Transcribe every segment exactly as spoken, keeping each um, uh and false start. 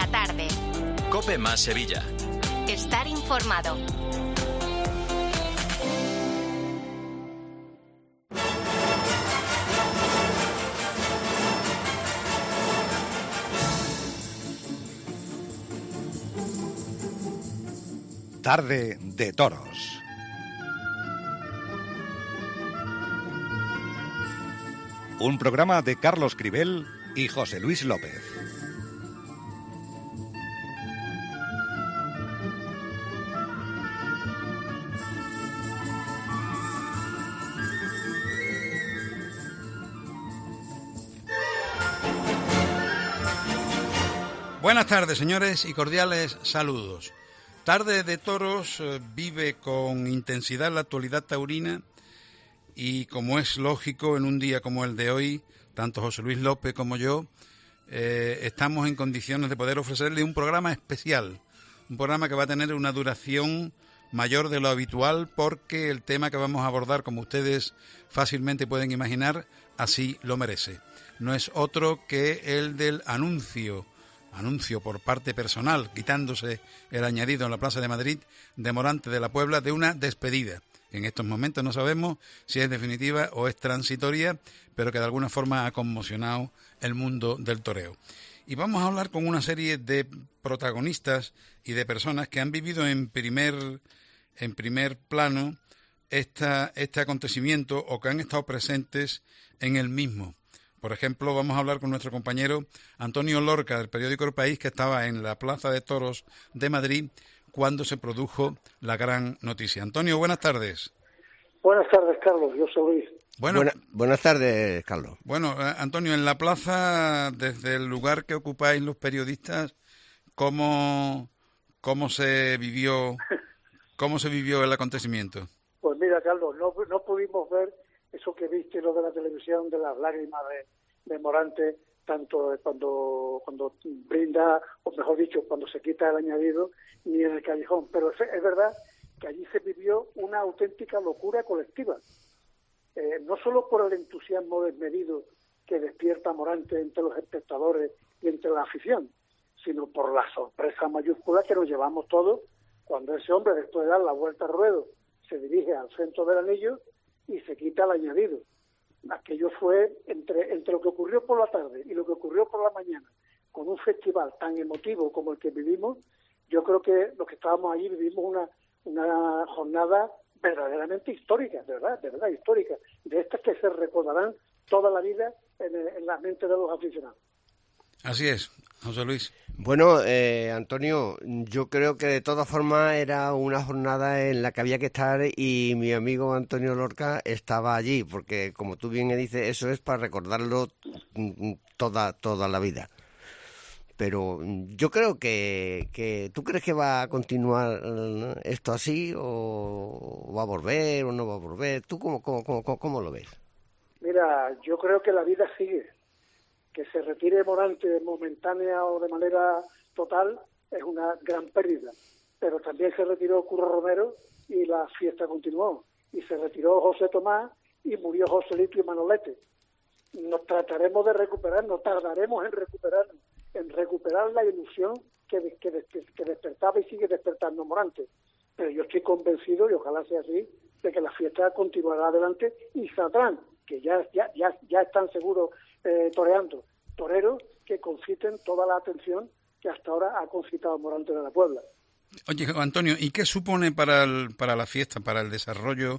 la tarde. COPE más Sevilla. Estar informado. Tarde de Toros. Un programa de Carlos Cribel y José Luis López. Buenas tardes, señores, y cordiales saludos. Tarde de Toros eh, vive con intensidad la actualidad taurina y, como es lógico, en un día como el de hoy, tanto José Luis López como yo eh, estamos en condiciones de poder ofrecerle un programa especial, un programa que va a tener una duración mayor de lo habitual porque el tema que vamos a abordar, como ustedes fácilmente pueden imaginar, así lo merece. No es otro que el del anuncio Anuncio por parte personal, quitándose el añadido en la Plaza de Madrid, de Morante de la Puebla, de una despedida. En estos momentos no sabemos si es definitiva o es transitoria, pero que de alguna forma ha conmocionado el mundo del toreo. Y vamos a hablar con una serie de protagonistas y de personas que han vivido en primer, en primer plano esta, este acontecimiento o que han estado presentes en el mismo. Por ejemplo, vamos a hablar con nuestro compañero Antonio Lorca, del periódico El País, que estaba en la Plaza de Toros de Madrid cuando se produjo la gran noticia. Antonio, buenas tardes. Buenas tardes, Carlos. Yo soy Luis. Bueno, Buena, buenas tardes, Carlos. Bueno, Antonio, en la plaza, desde el lugar que ocupáis los periodistas, ¿cómo, cómo se vivió cómo se vivió el acontecimiento? Pues mira, Carlos, no, no pudimos ver eso que viste lo de la televisión, de las lágrimas de, de Morante, tanto cuando cuando brinda, o mejor dicho, cuando se quita el añadido, ni en el callejón. Pero es, es verdad que allí se vivió una auténtica locura colectiva. Eh, no solo por el entusiasmo desmedido que despierta Morante entre los espectadores y entre la afición, sino por la sorpresa mayúscula que nos llevamos todos cuando ese hombre, después de dar la vuelta al ruedo, se dirige al centro del anillo y se quita el añadido. Aquello fue, entre entre lo que ocurrió por la tarde y lo que ocurrió por la mañana, con un festival tan emotivo como el que vivimos, yo creo que los que estábamos allí vivimos una una jornada verdaderamente histórica, de verdad, de verdad histórica, de estas que se recordarán toda la vida en, en la mente de los aficionados. Así es, José Luis. Bueno, eh, Antonio, yo creo que de todas formas era una jornada en la que había que estar y mi amigo Antonio Lorca estaba allí, porque como tú bien dices, eso es para recordarlo toda toda la vida. Pero yo creo que, que... ¿Tú crees que va a continuar esto así o va a volver o no va a volver? ¿Tú cómo, cómo, cómo, cómo lo ves? Mira, yo creo que la vida sigue. Que se retire Morante momentánea o de manera total es una gran pérdida. Pero también se retiró Curro Romero y la fiesta continuó. Y se retiró José Tomás y murió Joselito y Manolete. Nos trataremos de recuperar, nos tardaremos en recuperar, en recuperar la ilusión que, que, que despertaba y sigue despertando Morante. Pero yo estoy convencido, y ojalá sea así, de que la fiesta continuará adelante y saldrán, que ya, ya, ya, ya están seguros eh, toreando, toreros que conciten toda la atención que hasta ahora ha concitado Morante de la Puebla. Oye, Antonio, ¿y qué supone para el, para la fiesta, para el desarrollo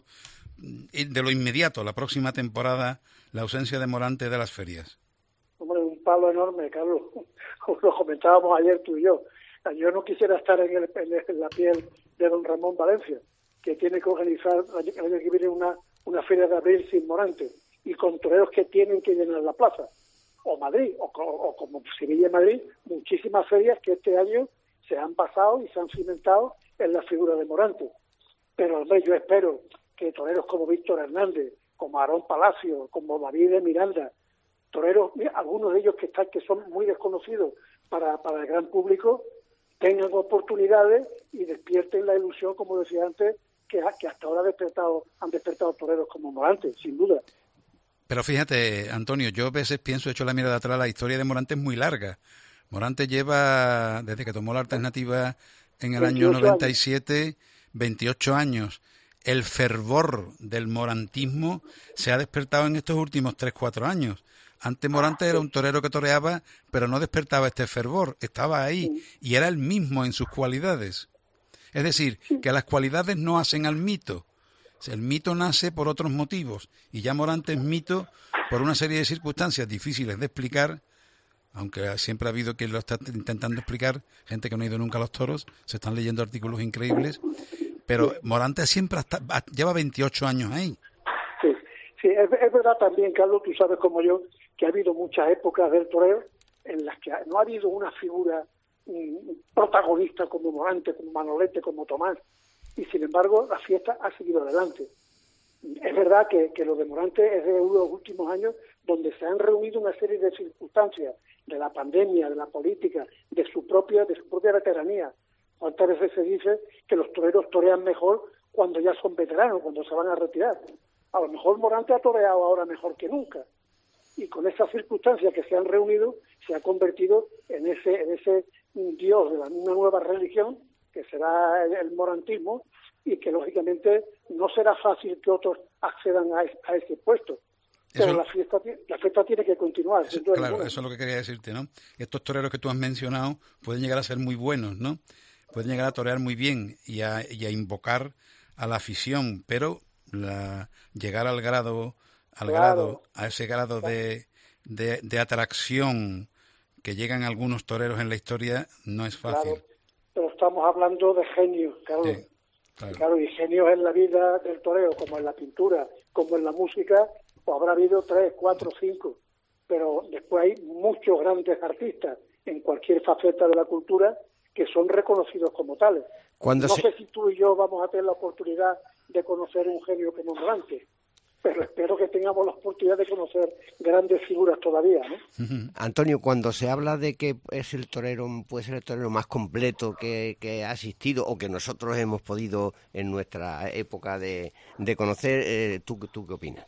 de lo inmediato, la próxima temporada, la ausencia de Morante de las ferias? Hombre, un palo enorme, Carlos. Lo comentábamos ayer tú y yo. Yo no quisiera estar en, el, en la piel de don Ramón Valencia, que tiene que organizar el año que viene una, una feria de abril sin Morante y con toreros que tienen que llenar la plaza. O Madrid, o, o, o como Sevilla y Madrid, muchísimas ferias que este año se han basado y se han cimentado en la figura de Morante. Pero hombre, yo espero que toreros como Víctor Hernández, como Aarón Palacio, como David de Miranda, toreros, algunos de ellos que están que son muy desconocidos para, para el gran público, tengan oportunidades y despierten la ilusión, como decía antes, que, que hasta ahora ha despertado, han despertado toreros como Morante, sin duda. Pero fíjate, Antonio, yo a veces pienso, he hecho la mirada atrás, la historia de Morante es muy larga, Morante lleva, desde que tomó la alternativa en el año veintiocho noventa y siete, veintiocho años. El fervor del morantismo se ha despertado en estos últimos tres, cuatro años. Antes Morante era un torero que toreaba, pero no despertaba este fervor, estaba ahí y era el mismo en sus cualidades. Es decir, que las cualidades no hacen al mito. El mito nace por otros motivos y ya Morante es mito por una serie de circunstancias difíciles de explicar, aunque siempre ha habido quien lo está intentando explicar, gente que no ha ido nunca a los toros, se están leyendo artículos increíbles, pero Morante siempre hasta, lleva veintiocho años ahí. Sí, sí es, es verdad también, Carlos, tú sabes como yo, que ha habido muchas épocas del toreo en las que no ha habido una figura un protagonista como Morante, como Manolete, como Tomás, y sin embargo la fiesta ha seguido adelante. Es verdad que, que lo de Morante es de uno de los últimos años donde se han reunido una serie de circunstancias de la pandemia, de la política, de su propia, de su propia veteranía. ¿Cuántas veces se dice que los toreros torean mejor cuando ya son veteranos, cuando se van a retirar? A lo mejor Morante ha toreado ahora mejor que nunca. Y con esas circunstancias que se han reunido, se ha convertido en ese, en ese dios de la, una nueva religión, que será el, el morantismo, y que lógicamente no será fácil que otros accedan a, es, a ese puesto. Pero eso, la fiesta la fiesta tiene que continuar. Eso, claro, eso es lo que quería decirte, ¿no? Estos toreros que tú has mencionado pueden llegar a ser muy buenos, ¿no? Pueden llegar a torear muy bien y a, y a invocar a la afición, pero la, llegar al grado, al claro. grado, a ese grado de, de, de atracción que llegan algunos toreros en la historia no es fácil. Claro, pero estamos hablando de genios, claro. Sí, claro. Claro, y genios en la vida del toreo, como en la pintura, como en la música, pues habrá habido tres, cuatro, cinco, pero después hay muchos grandes artistas en cualquier faceta de la cultura que son reconocidos como tales. Cuando no se... sé si tú y yo vamos a tener la oportunidad de conocer un genio como Morante, pero espero que tengamos la oportunidad de conocer grandes figuras todavía, ¿no? Uh-huh. Antonio, cuando se habla de que es el torero, puede ser el torero más completo que, que ha asistido o que nosotros hemos podido en nuestra época de, de conocer, eh, ¿tú, ¿tú qué opinas?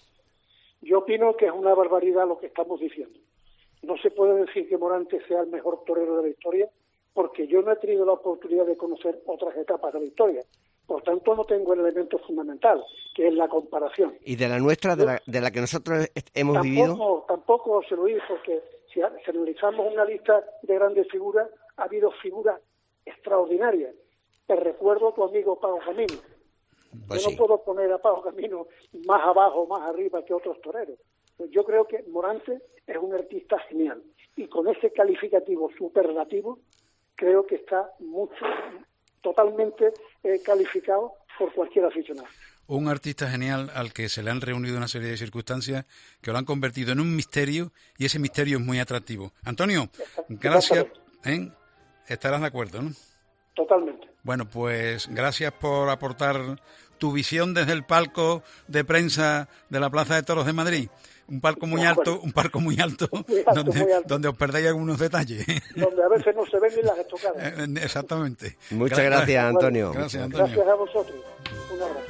Yo opino que es una barbaridad lo que estamos diciendo. No se puede decir que Morante sea el mejor torero de la historia, porque yo no he tenido la oportunidad de conocer otras etapas de la historia. Por tanto, no tengo el elemento fundamental, que es la comparación. ¿Y de la nuestra, de la, de la que nosotros hemos tampoco, vivido? Tampoco se lo digo, porque si, si analizamos una lista de grandes figuras, ha habido figuras extraordinarias. Te recuerdo a tu amigo Pago Camino. Pues yo sí. no puedo poner a Pago Camino más abajo, más arriba que otros toreros. Yo creo que Morante es un artista genial. Y con ese calificativo superlativo, creo que está mucho... totalmente eh, calificado por cualquier aficionado. Un artista genial al que se le han reunido una serie de circunstancias que lo han convertido en un misterio y ese misterio es muy atractivo. Antonio, gracias. ¿eh? Estarás de acuerdo, ¿no? Totalmente. Bueno, pues gracias por aportar tu visión desde el palco de prensa de la Plaza de Toros de Madrid. Un palco muy alto, un palco muy alto, muy alto, donde, muy alto. donde os perdéis algunos detalles. Donde a veces no se ven ni las estocadas. Exactamente. Muchas gracias, gracias Antonio. Gracias, Antonio. Gracias a vosotros. Un abrazo.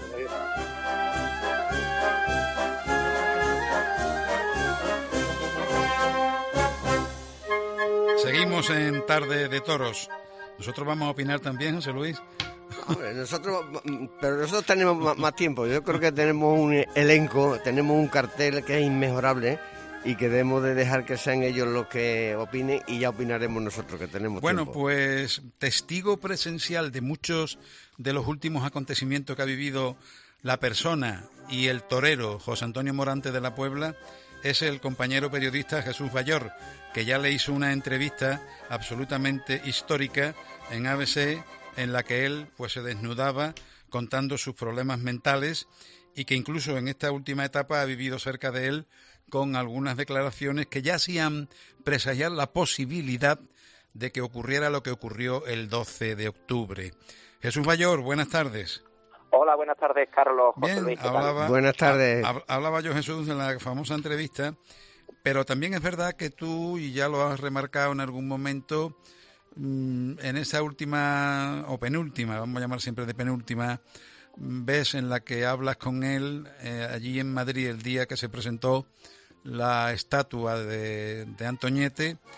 Seguimos en Tarde de Toros. Nosotros vamos a opinar también, José Luis. Hombre, nosotros, pero nosotros tenemos más, más tiempo. Yo creo que tenemos un elenco, tenemos un cartel que es inmejorable y que debemos de dejar que sean ellos los que opinen y ya opinaremos nosotros, que tenemos bueno, tiempo. Bueno, pues testigo presencial de muchos de los últimos acontecimientos que ha vivido la persona y el torero José Antonio Morante de la Puebla es el compañero periodista Jesús Bayor, que ya le hizo una entrevista absolutamente histórica en A B C en la que él pues se desnudaba contando sus problemas mentales y que incluso en esta última etapa ha vivido cerca de él con algunas declaraciones que ya hacían presagiar la posibilidad de que ocurriera lo que ocurrió el doce de octubre. Jesús Bayor, buenas tardes. Hola, buenas tardes, Carlos. José Bien, Luis, hablaba, buenas tardes. Hablaba yo, Jesús, de la famosa entrevista, pero también es verdad que tú, y ya lo has remarcado en algún momento, en esa última o penúltima, vamos a llamar siempre de penúltima, vez en la que hablas con él eh, allí en Madrid el día que se presentó la estatua de, de Antoñete,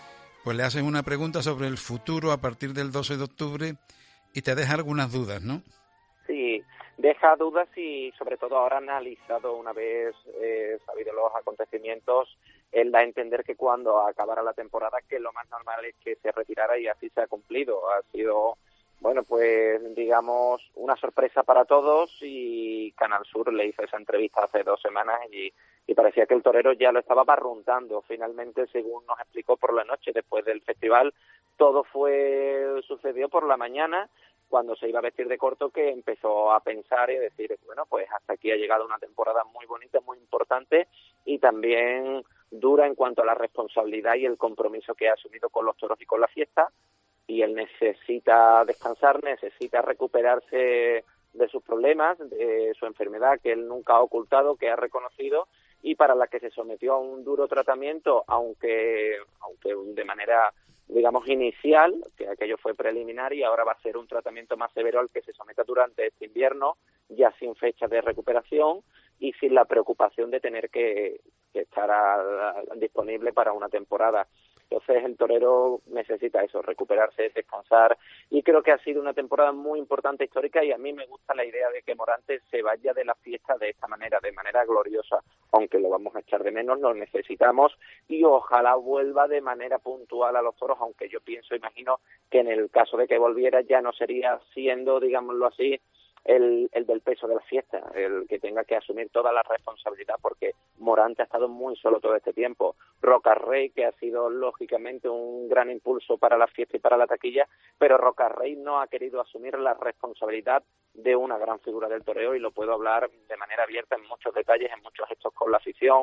pues le haces una pregunta sobre el futuro a partir del doce de octubre y te deja algunas dudas, ¿no? Sí, deja dudas y sobre todo ahora analizado una vez eh, sabido los acontecimientos, él da a entender que cuando acabara la temporada que lo más normal es que se retirara y así se ha cumplido. Ha sido, bueno, pues digamos una sorpresa para todos y Canal Sur le hizo esa entrevista hace dos semanas y, y parecía que el torero ya lo estaba barruntando. Finalmente, según nos explicó por la noche después del festival, todo fue sucedió por la mañana, cuando se iba a vestir de corto, que empezó a pensar y a decir, bueno, pues hasta aquí ha llegado una temporada muy bonita, muy importante y también dura en cuanto a la responsabilidad y el compromiso que ha asumido con los toros y con la fiesta, y él necesita descansar, necesita recuperarse de sus problemas, de su enfermedad que él nunca ha ocultado, que ha reconocido y para la que se sometió a un duro tratamiento, aunque aunque de manera digamos inicial, que aquello fue preliminar y ahora va a ser un tratamiento más severo al que se someta durante este invierno, ya sin fecha de recuperación y sin la preocupación de tener que, que estar a, a, disponible para una temporada. Entonces el torero necesita eso, recuperarse, descansar, y creo que ha sido una temporada muy importante, histórica, y a mí me gusta la idea de que Morante se vaya de la fiesta de esta manera, de manera gloriosa, aunque lo vamos a echar de menos, lo necesitamos, y ojalá vuelva de manera puntual a los toros, aunque yo pienso, imagino, que en el caso de que volviera ya no sería siendo, digámoslo así, El, el del peso de la fiesta, el que tenga que asumir toda la responsabilidad, porque Morante ha estado muy solo todo este tiempo. Rocarrey, que ha sido lógicamente un gran impulso para la fiesta y para la taquilla, pero Rocarrey no ha querido asumir la responsabilidad de una gran figura del toreo, y lo puedo hablar de manera abierta en muchos detalles, en muchos gestos con la afición,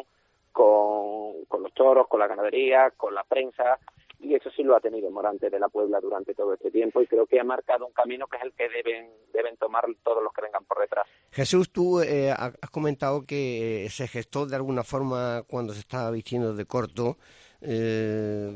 con, con los toros, con la ganadería, con la prensa, y eso sí lo ha tenido Morante de la Puebla durante todo este tiempo, y creo que ha marcado un camino que es el que deben deben tomar todos los que vengan por detrás. Jesús, tú eh, has comentado que se gestó de alguna forma cuando se estaba vistiendo de corto, eh,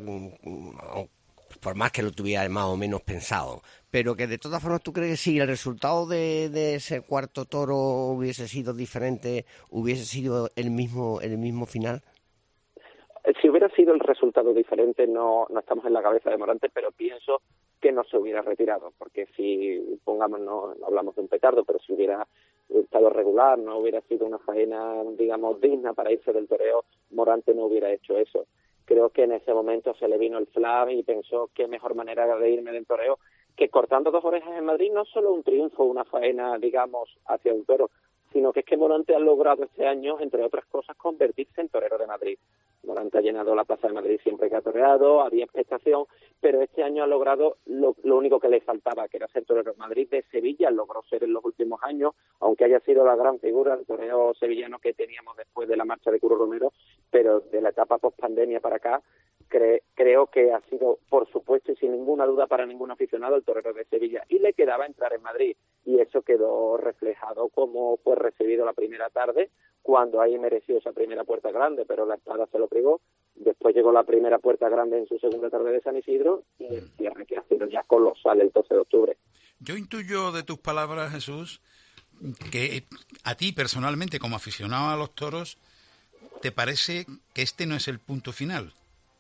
por más que lo tuviera más o menos pensado, pero que de todas formas tú crees que si el resultado de, de ese cuarto toro hubiese sido diferente, hubiese sido el mismo el mismo final. Si hubiera sido el resultado diferente, no, no estamos en la cabeza de Morante, pero pienso que no se hubiera retirado, porque si, pongamos, no, no hablamos de un petardo, pero si hubiera estado regular, no hubiera sido una faena, digamos, digna para irse del toreo, Morante no hubiera hecho eso. Creo que en ese momento se le vino el flash y pensó qué mejor manera de irme del toreo que cortando dos orejas en Madrid, no solo un triunfo, una faena, digamos, hacia un toro, sino que es que Morante ha logrado este año, entre otras cosas, convertirse en torero de Madrid. Morante ha llenado la Plaza de Madrid siempre que ha toreado, había expectación, pero este año ha logrado lo, lo único que le faltaba, que era ser torero de Madrid. De Sevilla logró ser en los últimos años, aunque haya sido la gran figura, el torero sevillano que teníamos después de la marcha de Curro Romero, pero de la etapa post-pandemia para acá, cre, creo que ha sido, por supuesto y sin ninguna duda para ningún aficionado, el torero de Sevilla. Y le quedaba entrar en Madrid, y eso quedó reflejado como fue recibido la primera tarde, cuando ahí mereció esa primera puerta grande, pero la espada se lo privó. Después llegó la primera puerta grande en su segunda tarde de San Isidro, y el cierre que ha sido ya colosal el doce de octubre. Yo intuyo de tus palabras, Jesús, que a ti personalmente, como aficionado a los toros, ¿te parece que este no es el punto final?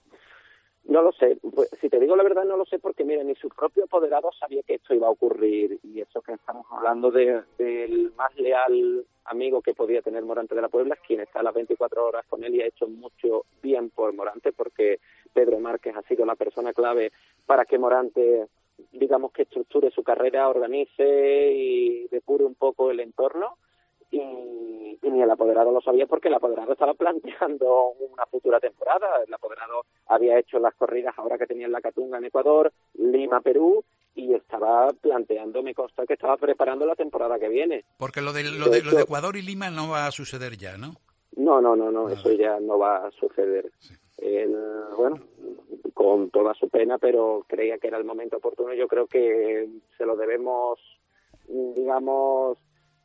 No lo sé, pues, si te digo la verdad no lo sé, porque mira, ni su propio apoderado sabía que esto iba a ocurrir, y eso que estamos hablando de, del más leal amigo que podía tener Morante de la Puebla, es quien está a las veinticuatro horas con él y ha hecho mucho bien por Morante, porque Pedro Márquez ha sido la persona clave para que Morante, digamos, que estructure su carrera, organice y depure un poco el entorno. Y, y ni el apoderado lo sabía, porque el apoderado estaba planteando una futura temporada. El apoderado había hecho las corridas ahora que tenía en la Catunga en Ecuador, Lima, Perú, y estaba planteando, me consta que estaba preparando la temporada que viene. Porque lo de, lo de, de, hecho, lo de Ecuador y Lima no va a suceder ya, ¿no? No, no, no, no, eso ya no va a suceder. Sí. Él, bueno, con toda su pena, pero creía que era el momento oportuno. Yo creo que se lo debemos, digamos,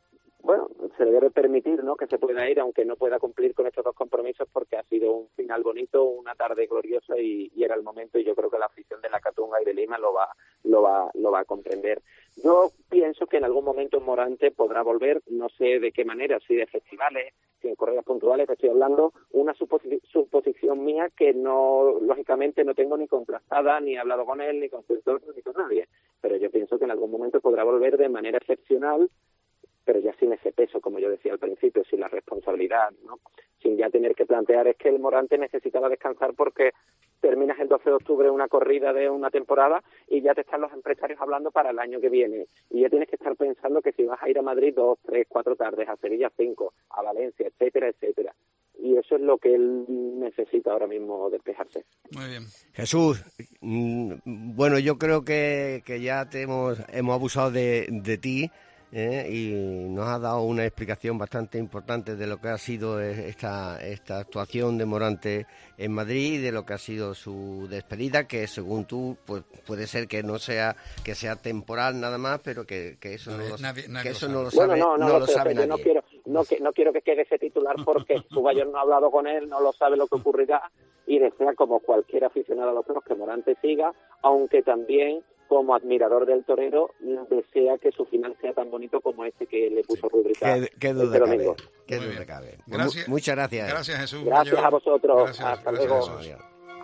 bueno, se le debe permitir, ¿no?, que se pueda ir, aunque no pueda cumplir con estos dos compromisos, porque ha sido un final bonito, una tarde gloriosa y, y era el momento, y yo creo que la afición de la Catunga y de Lima lo va, lo va, lo va a comprender. Yo pienso que en algún momento Morante podrá volver, no sé de qué manera, si de festivales, si en corridas puntuales, estoy hablando, una suposi- suposición mía que no, lógicamente no tengo ni contrastada, ni he hablado con él, ni con su entorno, ni con nadie, pero yo pienso que en algún momento podrá volver de manera excepcional, pero ya sin ese peso, como yo decía al principio, sin la responsabilidad, ¿no? Sin ya tener que plantear, es que el Morante necesitaba descansar porque terminas el doce de octubre una corrida de una temporada y ya te están los empresarios hablando para el año que viene. Y ya tienes que estar pensando que si vas a ir a Madrid dos, tres, cuatro tardes, a Sevilla cinco, a Valencia, etcétera, etcétera. Y eso es lo que él necesita ahora mismo, despejarse. Muy bien. Jesús, bueno, yo creo que, que ya te hemos, hemos abusado de, de ti. ¿Eh? Y nos ha dado una explicación bastante importante de lo que ha sido esta, esta actuación de Morante en Madrid y de lo que ha sido su despedida, que según tú pues puede ser que no sea que sea temporal nada más, pero que, que eso no, no, lo, nadie, nadie que eso no lo sabe, bueno, no, no, no lo, lo sé, sabe yo nadie. No quiero, no, que, no quiero que quede ese titular porque Subayón no ha hablado con él, no lo sabe lo que ocurrirá y desea, como cualquier aficionado a los toros, que Morante siga, aunque también como admirador del torero desea que su final sea tan bonito como este que le puso rúbrica. Qué, qué duda este cabe, qué duda cabe. Gracias, muchas gracias. Gracias, Jesús. Gracias mayor. A vosotros. Gracias, Hasta gracias, luego. Jesús.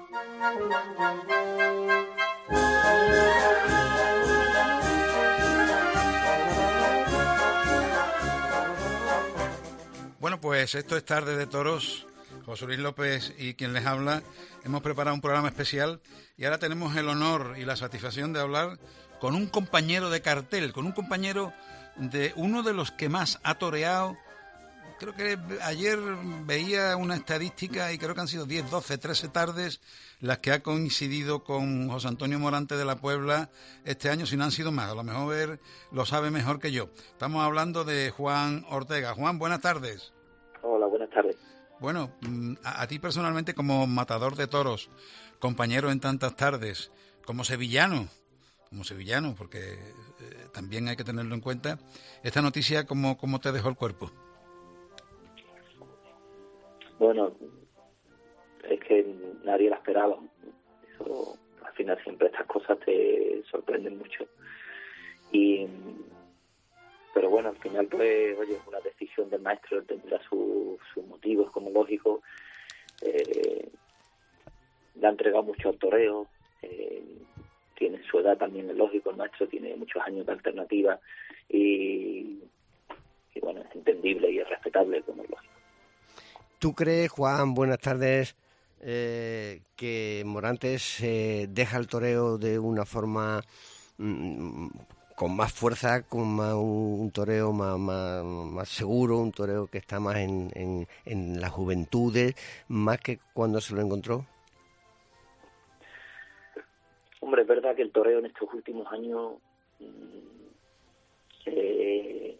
Bueno, pues esto es Tarde de Toros. José Luis López y quien les habla, hemos preparado un programa especial y ahora tenemos el honor y la satisfacción de hablar con un compañero de cartel, con un compañero de uno de los que más ha toreado. Creo que ayer veía una estadística y creo que han sido diez, doce, trece tardes las que ha coincidido con José Antonio Morante de la Puebla este año, si no han sido más. A lo mejor él lo sabe mejor que yo. Estamos hablando de Juan Ortega. Juan, buenas tardes. Hola, buenas tardes. Bueno, a, a ti personalmente como matador de toros, compañero en tantas tardes, como sevillano, como sevillano, porque eh, también hay que tenerlo en cuenta, esta noticia, ¿cómo, cómo te dejó el cuerpo? Bueno, es que nadie la esperaba. Eso, al final siempre estas cosas te sorprenden mucho. Y pero bueno, al final pues, oye, es una decisión del maestro, él tendrá sus su motivos como lógico. Eh, le ha entregado mucho al toreo, eh, tiene su edad también, es lógico, el maestro tiene muchos años de alternativa y, y bueno, es entendible y es respetable como es lógico. ¿Tú crees, Juan, buenas tardes, eh, que Morantes eh, deja el toreo de una forma mmm, con más fuerza, con más un, un toreo más, más, más seguro, un toreo que está más en, en, en las juventudes, más que cuando se lo encontró? Hombre, es verdad que el toreo en estos últimos años eh,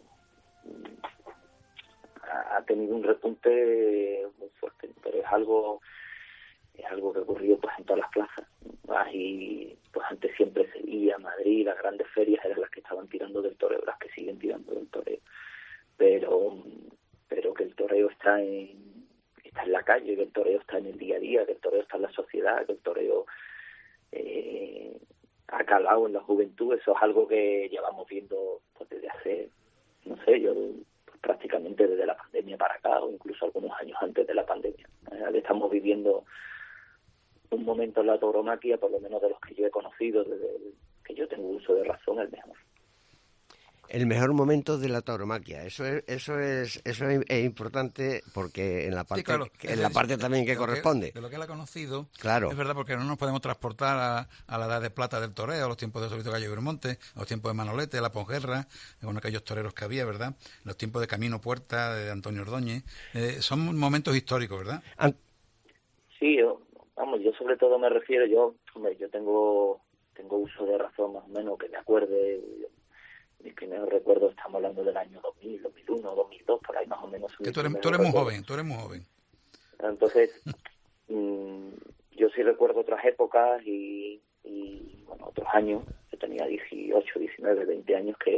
ha tenido un repunte muy fuerte, pero es algo es algo que ocurrió pues en todas las plazas. Y pues antes siempre Sevilla, Madrid, las grandes ferias eran las que estaban tirando del toreo, las que siguen tirando del toreo. Pero pero que el toreo está en está en la calle, que el toreo está en el día a día, que el toreo está en la sociedad, que el toreo eh, ha calado en la juventud, eso es algo que llevamos viendo pues, desde hace, no sé, yo pues, prácticamente desde la pandemia para acá, o incluso algunos años antes de la pandemia. Eh, estamos viviendo un momento en la tauromaquia, por lo menos de los que yo he conocido, desde que yo tengo uso de razón, el mejor. El mejor momento de la tauromaquia, eso es eso es eso es, es importante porque en la parte sí, claro, en la parte también que corresponde. Que, de lo que él ha conocido, claro. Es verdad, porque no nos podemos transportar a, a la edad de plata del toreo, a los tiempos de Solito Gallo Bermonte, a los tiempos de Manolete, de la Ponguerra, con aquellos toreros que había, ¿verdad? Los tiempos de Camino Puerta, de Antonio Ordóñez, eh, son momentos históricos, ¿verdad? An- sí, yo, vamos, yo sobre todo me refiero, yo, hombre, yo tengo tengo uso de razón más o menos que me acuerde. Yo, mis primeros recuerdos, estamos hablando del año dos mil, dos mil uno, dos mil dos, por ahí más o menos. Que tú eres, tú eres muy joven, tú eres muy joven. Entonces, mmm, yo sí recuerdo otras épocas y, y, bueno, otros años. Yo tenía dieciocho, diecinueve, veinte años que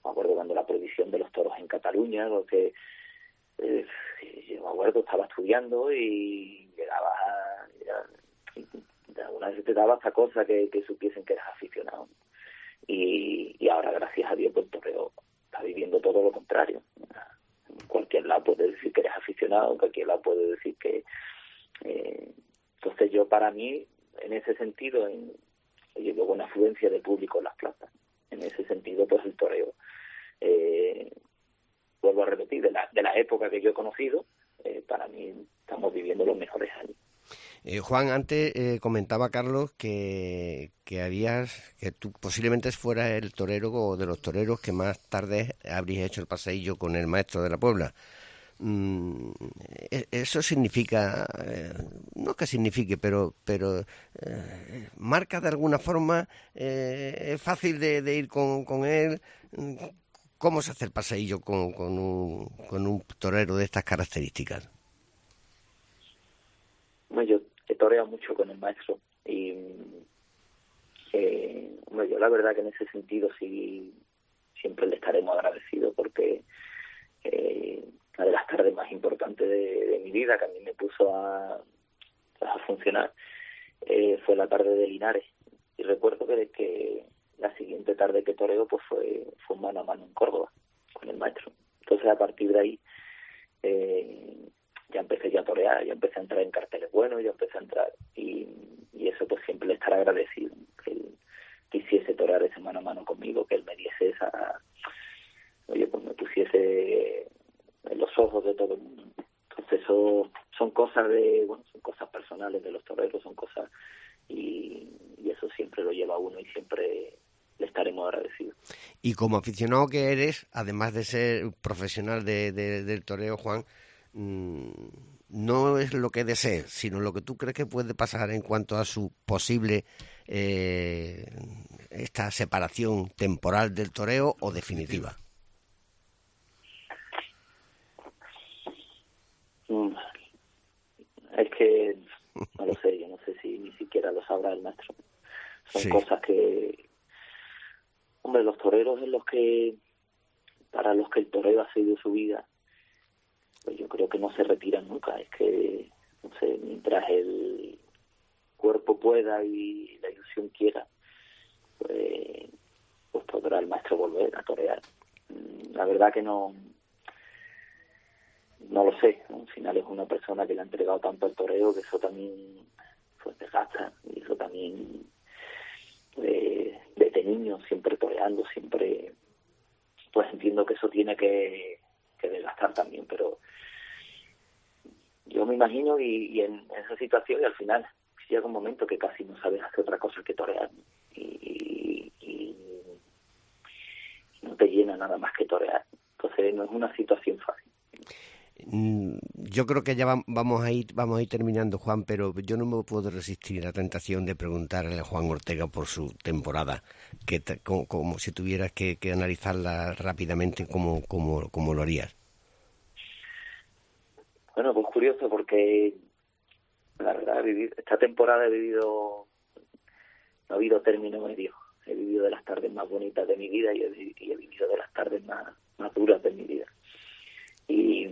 me acuerdo cuando la prohibición de los toros en Cataluña, porque eh, yo me acuerdo, estaba estudiando y llegaba a, de alguna vez te daba esta cosa que, que supiesen que eras aficionado. Y, y ahora, gracias a Dios, pues el toreo está viviendo todo lo contrario. En cualquier lado puede decir que eres aficionado, en cualquier lado puede decir que... Eh, entonces yo, para mí, en ese sentido, en, yo llevo una afluencia de público en las plazas. En ese sentido, pues el toreo, eh, vuelvo a repetir, de la, de la época que yo he conocido, eh, para mí estamos viviendo los mejores años. Eh, Juan, antes eh, comentaba Carlos que, que habías, que tú posiblemente fueras el torero o de los toreros que más tarde habrías hecho el paseillo con el maestro de la Puebla. Mm, eso significa, eh, no que signifique, pero pero eh, marca de alguna forma, eh, es fácil de, de ir con, con él. ¿Cómo se hace el paseillo con, con, un, con un torero de estas características? Bueno, yo he toreado mucho con el maestro y eh, bueno, yo la verdad que en ese sentido sí siempre le estaremos agradecidos, porque eh, una de las tardes más importantes de, de mi vida, que a mí me puso a, a funcionar, eh, fue la tarde de Linares. Y recuerdo que, que la siguiente tarde que toreo pues fue, fue mano a mano en Córdoba con el maestro. Entonces, a partir de ahí eh, ya empecé ya a torear, ya empecé a entrar en carteles buenos, ya empecé a entrar y, y eso pues siempre le estaré agradecido, que él quisiese torear ese mano a mano conmigo, que él me diese esa, oye, pues me pusiese en los ojos de todo el mundo. Entonces eso son cosas de, bueno, son cosas personales de los toreros, son cosas y, y eso siempre lo lleva a uno y siempre le estaremos agradecidos. Y como aficionado que eres, además de ser profesional de, de, del toreo, Juan, no es lo que desees, sino lo que tú crees que puede pasar en cuanto a su posible eh, esta separación temporal del toreo o definitiva. Es que no lo sé, yo no sé si ni siquiera lo sabrá el maestro. Son sí. cosas que, hombre, los toreros en los que, para los que el toreo ha sido su vida, pues yo creo que no se retiran nunca. Es que, no sé, mientras el cuerpo pueda y la ilusión quiera, pues, pues podrá el maestro volver a torear. La verdad que no no lo sé. Al final es una persona que le ha entregado tanto al toreo que eso también pues desgasta, y eso también eh, desde niño siempre toreando, siempre, pues entiendo que eso tiene que, que desgastar también, pero yo me imagino y, y en esa situación y al final llega un momento que casi no sabes hacer otra cosa que torear y, y, y no te llena nada más que torear. Entonces no es una situación fácil. Yo creo que ya vamos a ir vamos a ir terminando, Juan, pero yo no me puedo resistir a la tentación de preguntarle a Juan Ortega por su temporada, que te, como, como si tuvieras que, que analizarla rápidamente, como, como, como lo harías. Bueno, pues curioso, porque la verdad he vivido, esta temporada he vivido, no ha habido término medio. He vivido de las tardes más bonitas de mi vida y he, y he vivido de las tardes más, más duras de mi vida. Y,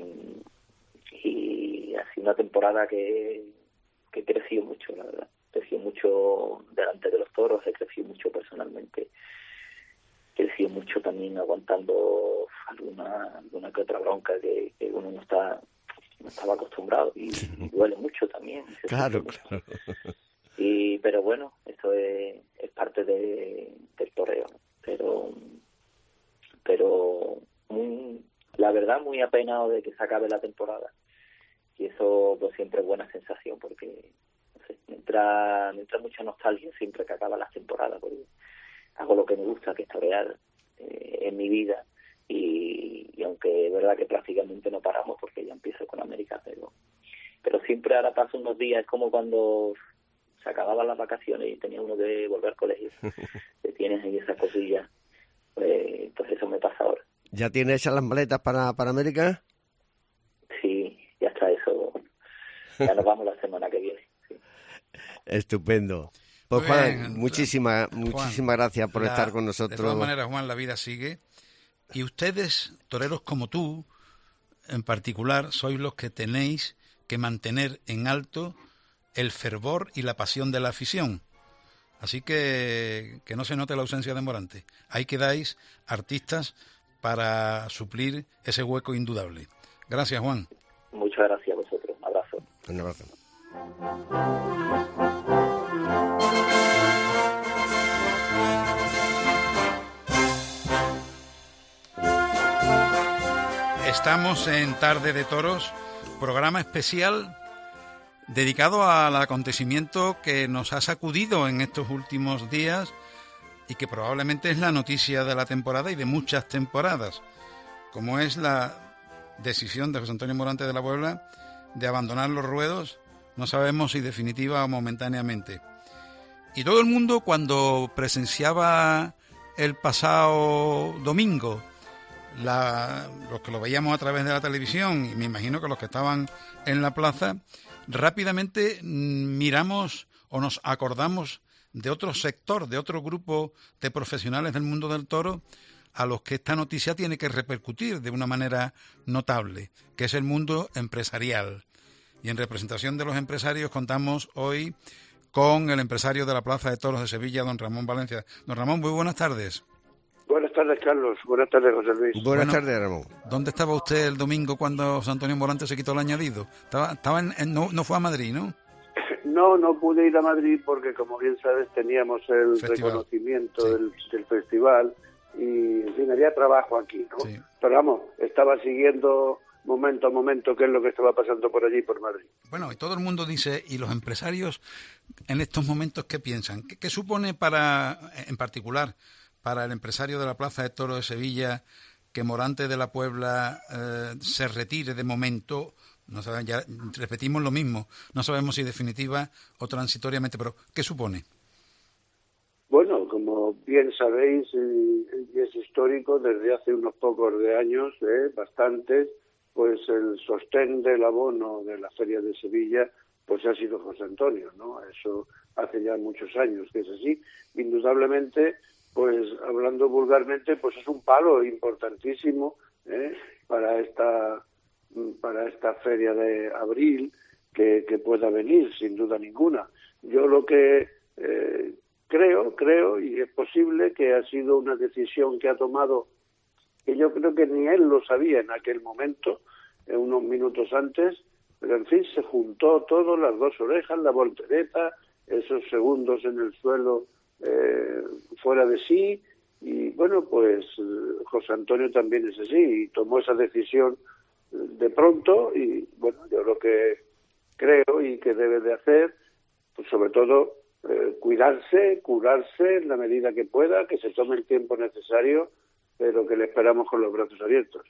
y ha sido una temporada que, que he crecido mucho, la verdad. He crecido mucho delante de los toros, he crecido mucho personalmente. He crecido mucho también aguantando alguna, alguna que otra bronca que, que uno no está no estaba acostumbrado y, y duele mucho también. Claro, claro. Y, pero bueno, eso es, es parte de, del toreo. Pero, pero muy, la verdad, muy apenado de que se acabe la temporada. Y eso pues siempre es buena sensación, porque no sé, me, entra, me entra mucha nostalgia siempre que acaba las temporadas, porque hago lo que me gusta, que es torear eh, en mi vida. Y, y aunque es verdad que prácticamente no paramos porque ya empiezo con América, pero pero siempre ahora paso unos días, es como cuando se acababan las vacaciones y tenía uno que volver al colegio. Te tienes ahí esas cosillas, pues, pues eso me pasa ahora. ¿Ya tienes hechas las maletas para, para América? Sí, ya está eso. Ya nos vamos la semana que viene. Sí. Estupendo. Pues Juan, Bien, muchísimas, Juan, muchísimas gracias por la, estar con nosotros. De todas maneras, Juan, la vida sigue. Y ustedes, toreros como tú, en particular, sois los que tenéis que mantener en alto el fervor y la pasión de la afición. Así que que no se note la ausencia de Morante. Ahí quedáis artistas para suplir ese hueco indudable. Gracias, Juan. Muchas gracias a vosotros. Un abrazo. Un abrazo. Estamos en Tarde de Toros, programa especial dedicado al acontecimiento que nos ha sacudido en estos últimos días y que probablemente es la noticia de la temporada y de muchas temporadas, como es la decisión de José Antonio Morante de la Puebla de abandonar los ruedos, no sabemos si definitiva o momentáneamente. Y todo el mundo, cuando presenciaba el pasado domingo La, los que lo veíamos a través de la televisión, y me imagino que los que estaban en la plaza, rápidamente miramos o nos acordamos de otro sector, de otro grupo de profesionales del mundo del toro, a los que esta noticia tiene que repercutir de una manera notable, que es el mundo empresarial. Y en representación de los empresarios contamos hoy con el empresario de la Plaza de Toros de Sevilla, don Ramón Valencia. Don Ramón, muy buenas tardes. Buenas tardes, Carlos. Buenas tardes, José Luis. Buenas Bueno, tardes, Ramón. ¿Dónde estaba usted el domingo cuando José Antonio Morante se quitó el añadido? Estaba, estaba en, en- no, no fue a Madrid, ¿no? No, no pude ir a Madrid porque, como bien sabes, teníamos el Festival. reconocimiento Sí. del, del festival y, en fin, había trabajo aquí, ¿no? Sí. Pero vamos, estaba siguiendo momento a momento qué es lo que estaba pasando por allí, por Madrid. Bueno, y todo el mundo dice, ¿y los empresarios en estos momentos qué piensan? ¿Qué, qué supone para, en particular, para el empresario de la Plaza de Toros de Sevilla, que Morante de la Puebla eh, se retire de momento? No saben, ya repetimos lo mismo, no sabemos si definitiva o transitoriamente, pero ¿qué supone? Bueno, como bien sabéis, y, y es histórico, desde hace unos pocos de años, eh, bastantes, pues el sostén del abono de la Feria de Sevilla pues ha sido José Antonio, ¿no? Eso hace ya muchos años que es así. Indudablemente, pues hablando vulgarmente, pues es un palo importantísimo ¿eh? para esta para esta feria de abril que, que pueda venir, sin duda ninguna. Yo lo que eh, creo, creo, y es posible que ha sido una decisión que ha tomado, que yo creo que ni él lo sabía en aquel momento, eh, unos minutos antes, pero en fin, se juntó todo, las dos orejas, la voltereta, esos segundos en el suelo eh, fuera de sí, y bueno, pues eh, José Antonio también es así, y tomó esa decisión eh, de pronto, y bueno, yo lo que creo y que debe de hacer, pues sobre todo eh, cuidarse, curarse en la medida que pueda, que se tome el tiempo necesario, pero que le esperamos con los brazos abiertos.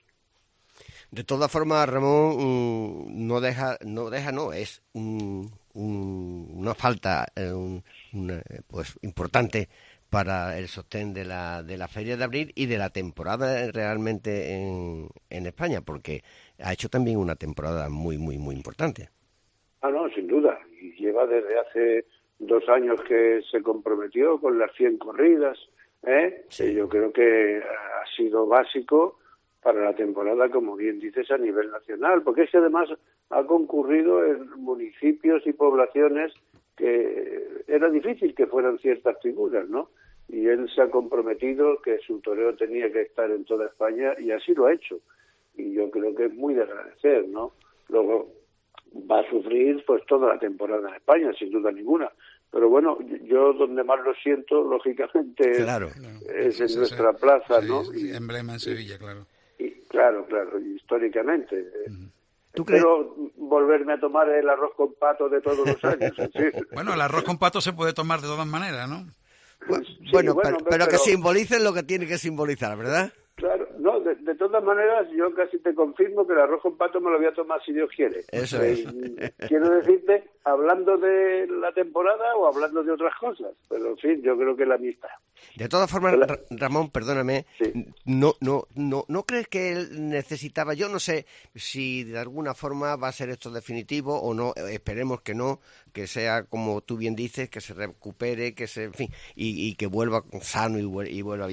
De todas formas, Ramón, mm, no deja, no deja, no, es un, un- una falta eh, un- una, pues importante para el sostén de la, de la Feria de Abril y de la temporada realmente en, en España, porque ha hecho también una temporada muy, muy, muy importante. Ah, no, sin duda. Y lleva desde hace dos años que se comprometió con las cien corridas, ¿eh? Sí. Y yo creo que ha sido básico para la temporada, como bien dices, a nivel nacional, porque es que además ha concurrido en municipios y poblaciones que era difícil que fueran ciertas figuras, ¿no? Y él se ha comprometido que su toreo tenía que estar en toda España y así lo ha hecho. Y yo creo que es muy de agradecer, ¿no? Luego va a sufrir pues toda la temporada en España, sin duda ninguna. Pero bueno, yo donde más lo siento, lógicamente, Claro. es en Sí, sí, nuestra sí. plaza, Sí, ¿no? sí, Y, emblema en Sevilla, claro. y claro, claro, históricamente. ¿Tú crees? Espero volverme a tomar el arroz con pato de todos los años. ¿sí? Bueno, el arroz con pato se puede tomar de todas maneras, ¿no? Bu- Sí, bueno, bueno, pero, pero que pero- simbolicen lo que tiene que simbolizar, ¿verdad? Claro, no, de, de todas maneras, yo casi te confirmo que el arroz con pato me lo voy a tomar si Dios quiere. Eso Eh, es. Quiero decirte, hablando de la temporada o hablando de otras cosas, pero en fin, yo creo que la amistad. De todas formas, Hola. Ra- Ramón, perdóname, Sí. no, no, no, ¿no crees que él necesitaba? Yo no sé si de alguna forma va a ser esto definitivo o no. eh, Esperemos que no, que sea como tú bien dices, que se recupere, que se, en fin, y, y que vuelva sano y, vuel- y vuelva bien.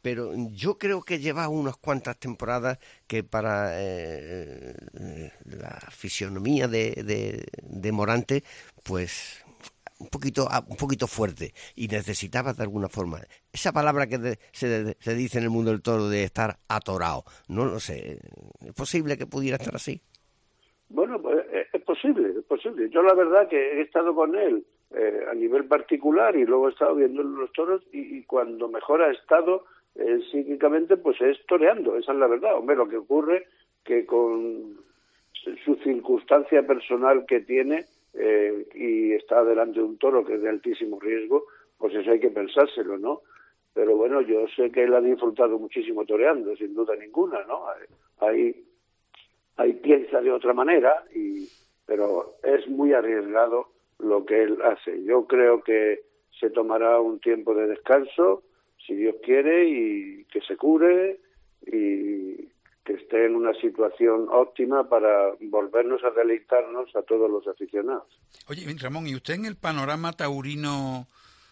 pero yo creo que lleva unas cuantas temporadas que para eh, la fisionomía de, de, de Morante, pues un poquito un poquito fuerte, y necesitaba de alguna forma esa palabra que de, se, se dice en el mundo del toro de estar atorado. No lo sé, ¿es posible que pudiera estar así? Bueno, pues es posible, es posible. Yo la verdad que he estado con él eh, a nivel particular y luego he estado viendo los toros y, y cuando mejor ha estado eh, psíquicamente pues es toreando, esa es la verdad. Hombre, lo que ocurre que con su circunstancia personal que tiene eh, y está delante de un toro que es de altísimo riesgo, pues eso hay que pensárselo, ¿no? Pero bueno, yo sé que él ha disfrutado muchísimo toreando, sin duda ninguna, ¿no? Hay Ahí piensa de otra manera, y pero es muy arriesgado lo que él hace. Yo creo que se tomará un tiempo de descanso, si Dios quiere, y que se cure y que esté en una situación óptima para volvernos a deleitarnos a todos los aficionados. Oye, Ramón, ¿y usted en el panorama taurino,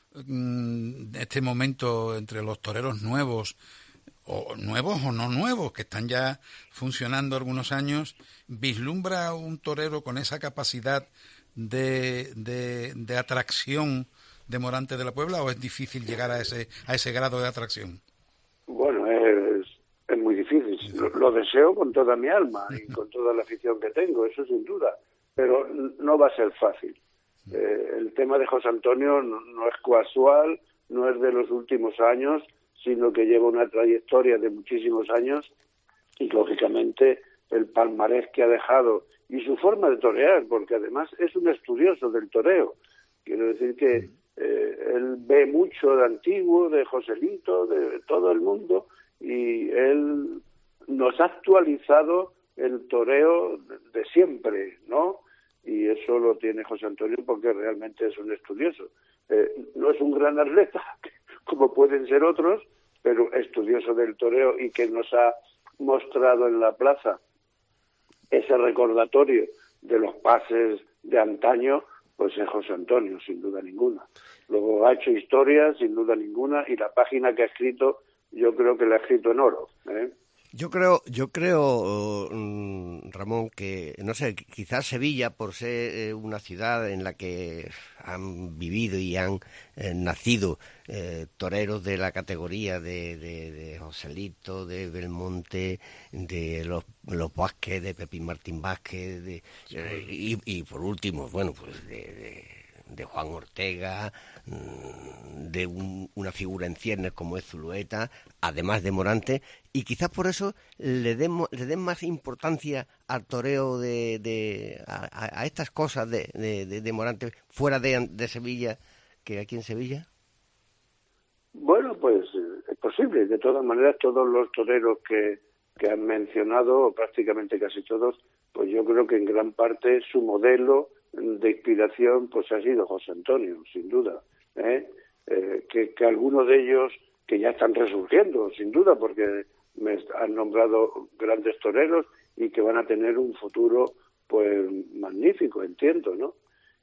en este momento entre los toreros nuevos, o nuevos o no nuevos, que están ya funcionando algunos años, vislumbra un torero con esa capacidad de, de, de atracción de Morante de la Puebla, o es difícil llegar a ese a ese grado de atracción? Bueno, es, es muy difícil. Lo, lo deseo con toda mi alma y con toda la afición que tengo, eso sin duda, pero no va a ser fácil. Eh, el tema de José Antonio no, no es casual, no es de los últimos años, sino que lleva una trayectoria de muchísimos años y, lógicamente, el palmarés que ha dejado y su forma de torear, porque además es un estudioso del toreo. Quiero decir que eh, él ve mucho de antiguo, de Joselito, de todo el mundo, y él nos ha actualizado el toreo de siempre, ¿no? Y eso lo tiene José Antonio porque realmente es un estudioso. Eh, no es un gran atleta, como pueden ser otros, pero estudioso del toreo, y que nos ha mostrado en la plaza ese recordatorio de los pases de antaño, pues es José Antonio, sin duda ninguna. Luego ha hecho historia, sin duda ninguna, y la página que ha escrito, yo creo que la ha escrito en oro, ¿eh? Yo creo, yo creo, Ramón, que, no sé, quizás Sevilla, por ser una ciudad en la que han vivido y han eh, nacido eh, toreros de la categoría de, de, de Joselito, de Belmonte, de los, los Vázquez, de Pepín Martín Vázquez, de, eh, y, y por último, bueno, pues de... de de Juan Ortega, de un, una figura en ciernes como es Zulueta, además de Morante, y quizás por eso le den, le den más importancia al toreo de, de a, a estas cosas de, de, de Morante fuera de, de Sevilla que aquí en Sevilla. Bueno, pues es posible. De todas maneras, todos los toreros que, que han mencionado, prácticamente casi todos, pues yo creo que en gran parte su modelo de inspiración pues ha sido José Antonio, sin duda, ¿eh? Eh, que, que algunos de ellos que ya están resurgiendo, sin duda, porque me han nombrado grandes toreros y que van a tener un futuro pues magnífico, entiendo, ¿no?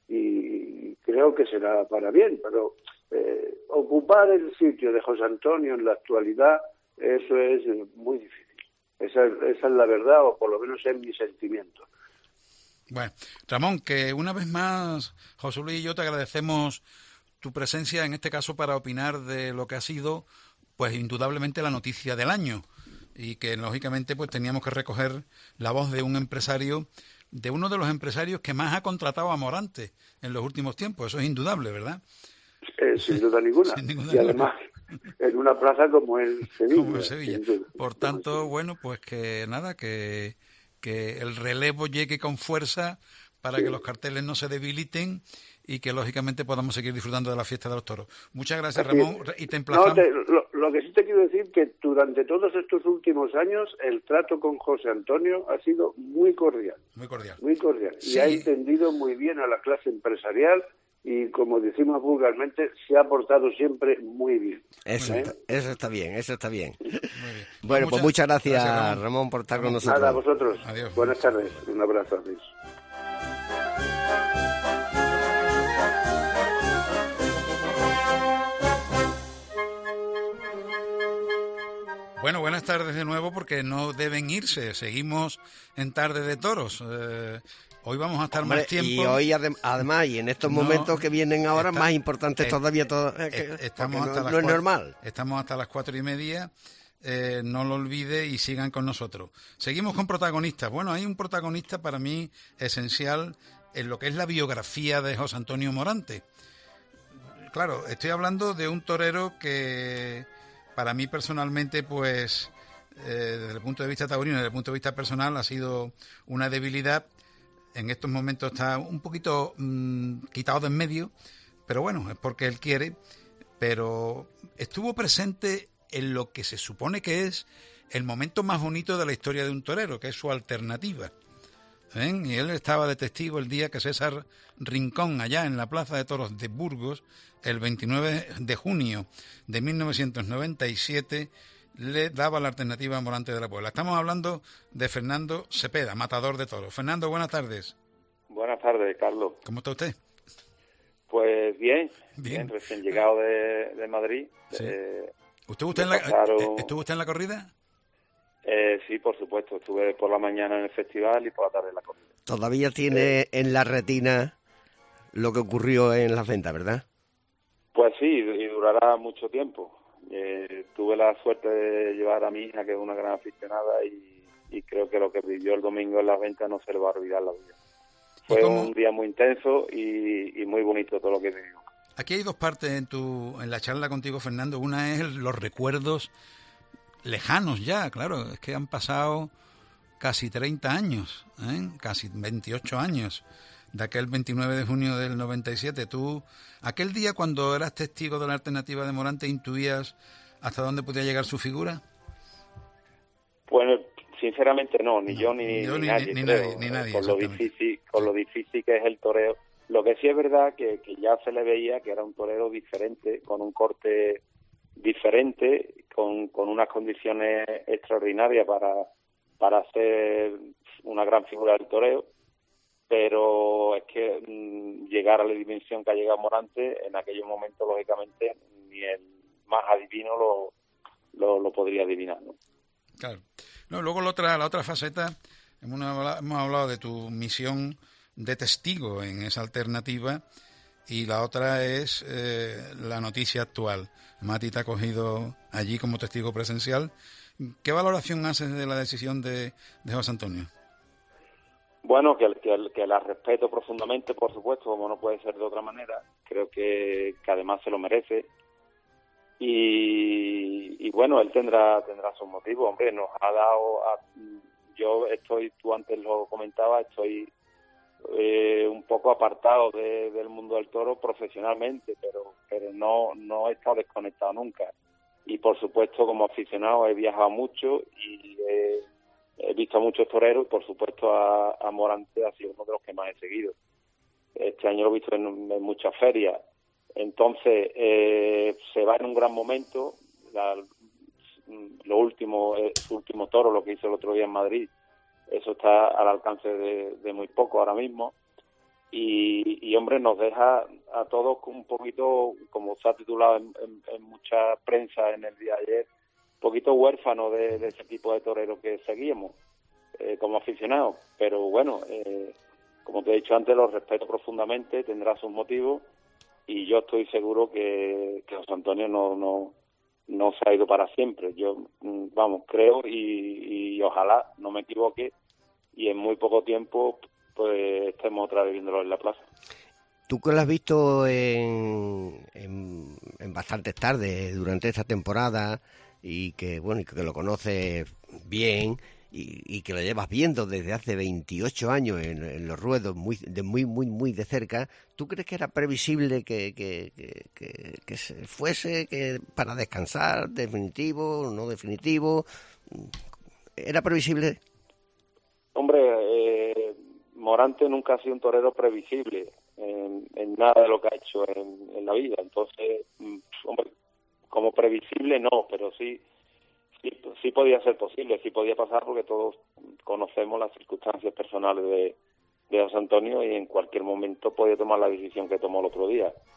Y creo que será para bien, pero eh, ocupar el sitio de José Antonio en la actualidad, eso es muy difícil. Esa, esa es la verdad, o por lo menos es mi sentimiento. Bueno, Ramón, que una vez más José Luis y yo te agradecemos tu presencia, en este caso para opinar de lo que ha sido, pues indudablemente la noticia del año, y que lógicamente pues teníamos que recoger la voz de un empresario, de uno de los empresarios que más ha contratado a Morante en los últimos tiempos. Eso es indudable, ¿verdad? Eh, sin duda ninguna. Sin ninguna y además en una plaza como el Sevilla. Como el Sevilla. Por tanto, bueno, pues que nada, que que el relevo llegue con fuerza para sí. que los carteles no se debiliten y que lógicamente podamos seguir disfrutando de la fiesta de los toros. Muchas gracias, Así Ramón, es. y te emplazamos. No, te, lo, lo que sí te quiero decir que durante todos estos últimos años el trato con José Antonio ha sido muy cordial. Muy cordial. Muy cordial. Sí. Y ha entendido muy bien a la clase empresarial y, como decimos vulgarmente, se ha portado siempre muy bien. Eso, ¿eh? está, eso está bien, eso está bien. Muy bien. Bueno, muchas, pues muchas gracias, gracias Ramón. Ramón, por estar con nosotros. Nada, a vosotros. Adiós. Buenas tardes. Un abrazo. Adiós. Bueno, buenas tardes de nuevo, porque no deben irse. Seguimos en Tarde de Toros. Eh, hoy vamos a estar Hombre, más tiempo. Y hoy, adem- además, y en estos No, momentos que vienen ahora, está- más importantes eh, todavía, todo, eh, que- eh, estamos porque hasta no, las no es cuatro- normal. Estamos hasta las cuatro y media. Eh, no lo olvide y sigan con nosotros. Seguimos con protagonistas. Bueno, hay un protagonista para mí esencial en lo que es la biografía de José Antonio Morante. Claro, estoy hablando de un torero que para mí personalmente, pues, eh, desde el punto de vista taurino, desde el punto de vista personal, ha sido una debilidad. En estos momentos está un poquito mmm, quitado de en medio, pero bueno, es porque él quiere. Pero estuvo presente en lo que se supone que es el momento más bonito de la historia de un torero, que es su alternativa. ¿Ven? Y él estaba de testigo el día que César Rincón, allá en la Plaza de Toros de Burgos, el veintinueve de junio de mil novecientos noventa y siete, le daba la alternativa a Morante de la Puebla. Estamos hablando de Fernando Cepeda, matador de toros. Fernando, buenas tardes. Buenas tardes, Carlos. ¿Cómo está usted? Pues bien, Bien. bien, recién llegado de, de Madrid. Sí. Eh, ¿Estuvo usted, en la, pasaron- ¿Estuvo usted en la corrida? eh, sí, por supuesto, estuve por la mañana en el festival y por la tarde en la corrida. Todavía tiene en la retina lo que ocurrió en las ventas, ¿verdad? Pues sí, y durará mucho tiempo. Eh, tuve la suerte de llevar a mi hija, que es una gran aficionada, y, y creo que lo que vivió el domingo en las ventas no se le va a olvidar la vida. Fue cómo? un día muy intenso y, y muy bonito todo lo que vivió. Aquí hay dos partes en tu en la charla contigo, Fernando. Una es el- los recuerdos lejanos ya, claro, es que han pasado casi treinta años, ¿eh? Casi veintiocho años de aquel veintinueve de junio del noventa y siete. Tú, aquel día cuando eras testigo de la alternativa de Morante, ¿intuías hasta dónde podía llegar su figura? Bueno, sinceramente no, ni yo ni, yo ni ni- nadie, ni creo, nadie, ni nadie, con lo exactamente. difícil, con lo difícil que es el toreo. Lo que sí es verdad que, que ya se le veía que era un torero diferente, con un corte diferente, con, con unas condiciones extraordinarias para, para ser una gran figura del toreo, pero es que mmm, llegar a la dimensión que ha llegado Morante, en aquellos momentos, lógicamente, ni el más adivino lo, lo, lo podría adivinar, ¿no? Claro. No, luego la otra, la otra faceta, hemos hablado, hemos hablado de tu misión de testigo en esa alternativa, y la otra es eh, la noticia actual. Mati te ha cogido allí como testigo presencial. ¿Qué valoración haces de la decisión de, de José Antonio? Bueno, que, que, que la respeto profundamente, por supuesto, como no puede ser de otra manera. Creo que, que además se lo merece. Y, y bueno, él tendrá tendrá sus motivos. Hombre, nos ha dado... A, yo estoy, tú antes lo comentabas, estoy eh, un poco apartado de, del mundo del toro profesionalmente, pero pero no, no he estado desconectado nunca. Y por supuesto, como aficionado, he viajado mucho y he, he visto a muchos toreros, y por supuesto a, a Morante ha sido uno de los que más he seguido. Este año lo he visto en, en muchas ferias. Entonces, eh, se va en un gran momento. La, lo último, eh, su último toro, lo que hizo el otro día en Madrid, eso está al alcance de, de muy poco ahora mismo. Y, y, hombre, nos deja a todos un poquito, como se ha titulado en, en, en mucha prensa en el día de ayer, un poquito huérfano de, de ese tipo de torero que seguíamos eh, como aficionados. Pero bueno, eh, como te he dicho antes, lo respeto profundamente, tendrá sus motivos, y yo estoy seguro que, que José Antonio no, no, no se ha ido para siempre. Yo, vamos, creo y, y ojalá no me equivoque y en muy poco tiempo pues estemos otra vez viéndolo en la plaza. Tú que lo has visto en, en, en bastantes tardes durante esta temporada y que bueno y que lo conoces bien y, y que lo llevas viendo desde hace veintiocho años en, en los ruedos muy de muy muy muy de cerca, ¿tú crees que era previsible que, que, que, que, que se fuese que para descansar, definitivo, no definitivo? ¿Era previsible? Hombre, eh, Morante nunca ha sido un torero previsible en, en nada de lo que ha hecho en, en la vida. Entonces, hombre, como previsible no, pero sí, sí, sí podía ser posible, sí podía pasar, porque todos conocemos las circunstancias personales de, de José Antonio, y en cualquier momento podía tomar la decisión que tomó el otro día.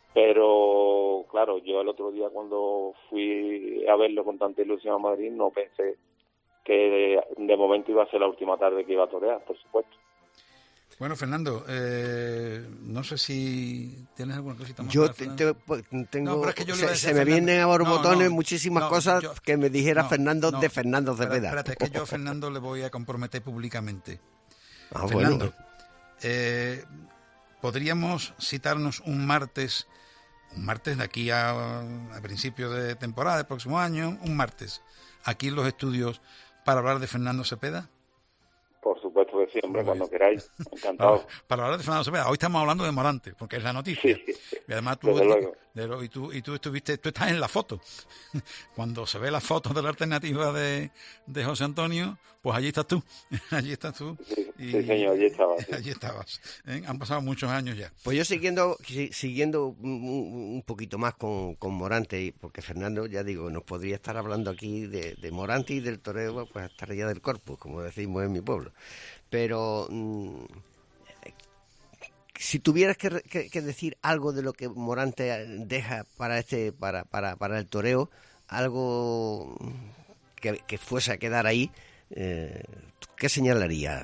Pero, claro, yo el otro día cuando fui a verlo con tanta ilusión a Madrid, no pensé que de, de momento iba a ser la última tarde que iba a torear, por supuesto. Bueno, Fernando, eh, no sé si tienes alguna cosita más. Yo para te, Fernando? te, tengo, No, pero es que yo le se, iba a decir se a me Fernando. vienen a borbotones No, no, muchísimas no, cosas yo- que me dijera no, Fernando no, de Fernando espera, Cepeda. Espérate, es que yo a Fernando le voy a comprometer públicamente. Ah, Fernando, bueno. eh, ¿podríamos citarnos un martes, un martes de aquí a, a principio de temporada, del próximo año, un martes, aquí en los estudios para hablar de Fernando Cepeda? Por supuesto que sí, hombre, Muy cuando bien. queráis, encantado. Para, para hablar de Fernando Cepeda. Hoy estamos hablando de Morante, porque es la noticia. Sí, Y además tú, desde luego. de lo- y tú, y tú estuviste, tú estás en la foto. Cuando se ve la foto de la alternativa de, de José Antonio, pues allí estás tú. Allí estás tú. Sí, Y- sí, señor, allí estaba. sí. Allí estabas. ¿eh? Han pasado muchos años ya. Pues yo siguiendo si- siguiendo un, un poquito más con, con Morante, y- porque Fernando, ya digo, nos podría estar hablando aquí de, de Morante y del toreo, pues hasta allá del Corpus, como decimos en mi pueblo. Pero mm, si tuvieras que, re- que- que decir algo de lo que Morante deja para este para para, para el toreo, algo que, que fuese a quedar ahí, eh, ¿qué señalarías?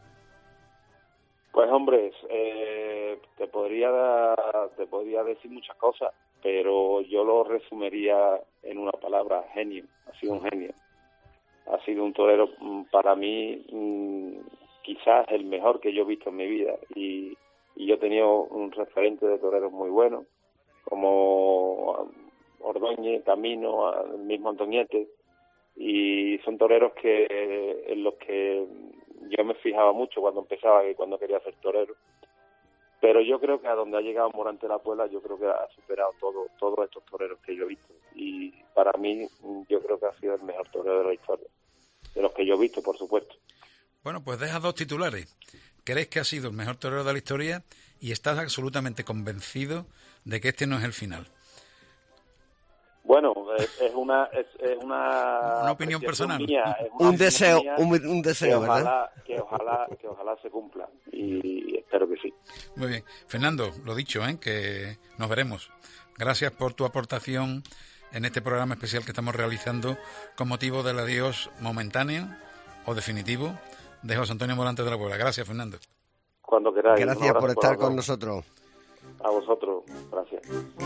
Pues hombre, eh, te podría dar- te podría decir muchas cosas, pero yo lo resumiría en una palabra: genio. Ha sido un genio. Ha sido un torero mm, para mí mm, quizás el mejor que yo he visto en mi vida, y, y yo he tenido un referente de toreros muy bueno, como Ordóñez, Camino, el mismo Antoñete, y son toreros que en los que yo me fijaba mucho cuando empezaba y cuando quería ser torero. Pero yo creo que a donde ha llegado Morante La Puebla, yo creo que ha superado todo, todos estos toreros que yo he visto. Y para mí, yo creo que ha sido el mejor torero de la historia. De los que yo he visto, por supuesto. Bueno, pues deja dos titulares. ¿Crees que ha sido el mejor torero de la historia? Y estás absolutamente convencido de que este no es el final. Bueno, es, es una es, es una, Una opinión apreciación personal. mía, es una Un opinión deseo, mía un, un deseo, que ¿verdad? ojalá, que ojalá que ojalá se cumpla, y espero que sí. Muy bien. Fernando, lo dicho, ¿eh? Que nos veremos. Gracias por tu aportación en este programa especial que estamos realizando con motivo del adiós momentáneo o definitivo de José Antonio Morante de la Puebla. Gracias, Fernando. Cuando queráis. Un Gracias abrazo por estar los con dos. nosotros. A vosotros, gracias.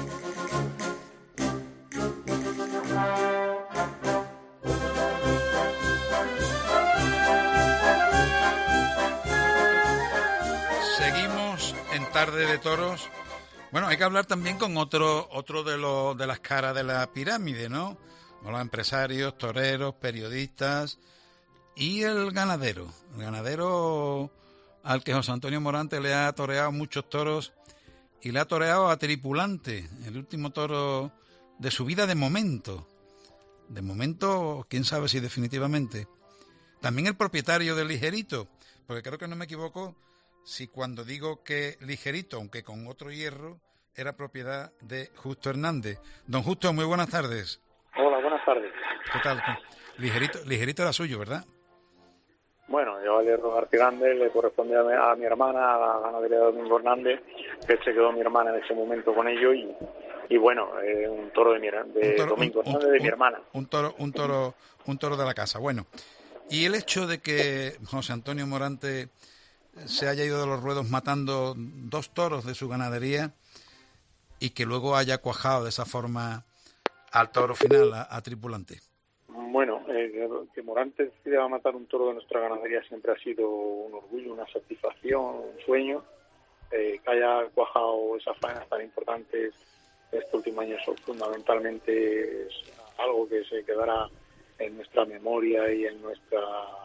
Seguimos en Tarde de Toros. Bueno, hay que hablar también con otro otro de los de las caras de la pirámide, ¿no? Con los empresarios, toreros, periodistas y el ganadero. El ganadero al que José Antonio Morante le ha toreado muchos toros y le ha toreado a Tripulante, el último toro de su vida de momento. De momento, quién sabe si definitivamente. También el propietario del Ligerito, porque creo que no me equivoco si cuando digo que Ligerito, aunque con otro hierro, era propiedad de Justo Hernández. Don Justo, muy buenas tardes. Hola, buenas tardes. ¿Qué tal? Ligerito, Ligerito era suyo, ¿verdad? Bueno, yo al hierro Grande le corresponde a mi, a mi hermana, a la ganadería de Domingo Hernández, que se quedó mi hermana en ese momento con ello, y, y bueno, eh, un toro de, mi, de Un toro- Domingo un- Hernández un- de mi hermana. Un toro, un toro, un toro de la casa. Bueno, y el hecho de que José Antonio Morante se haya ido de los ruedos matando dos toros de su ganadería y que luego haya cuajado de esa forma al toro final, a, a Tripulante. Bueno, eh, que, que Morante decida matar un toro de nuestra ganadería siempre ha sido un orgullo, una satisfacción, un sueño. Eh, que haya cuajado esas faenas tan importantes este último año, eso fundamentalmente es algo que se quedará en nuestra memoria y en nuestra,